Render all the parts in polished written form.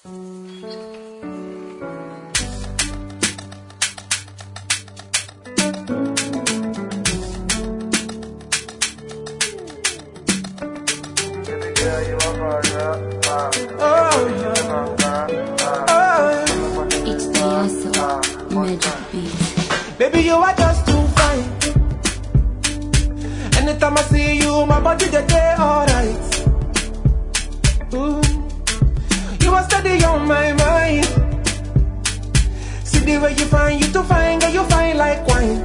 It's the magic beat. Baby, you are just too fine. Anytime I see you, my body they day alright. You are steady on my mind. See the way you find, you too fine, girl, you fine like wine.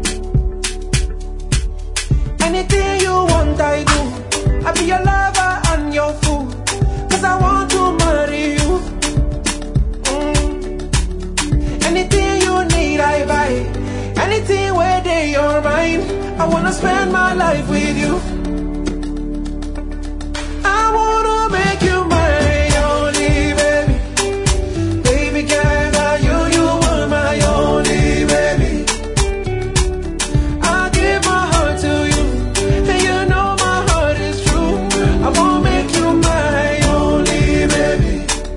Anything you want, I do. I be your lover and your fool, 'cause I want to marry you. Anything you need, I buy. Anything where they are mine. I wanna spend my life with you. I wanna make you my only baby. Baby girl, you are my only baby. I give my heart to you, and you know my heart is true. I wanna make you my only baby.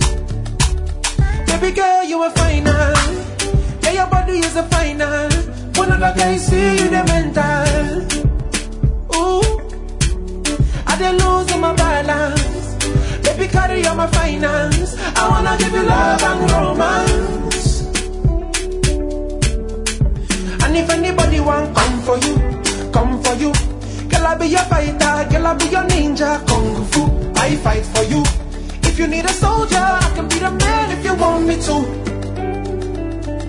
Baby girl, you are fine now. Yeah, your body is a fine now. One other guy see you the mental. Ooh, I done lose my balance. Baby, carry on my finance. I wanna give you love and romance. And if anybody want come for you, come for you. Girl, I be your fighter, girl, I be your ninja, kung fu. I fight for you. If you need a soldier, I can be the man if you want me to.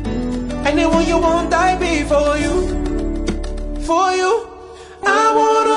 Anyone you want, I be for you. For you, I wanna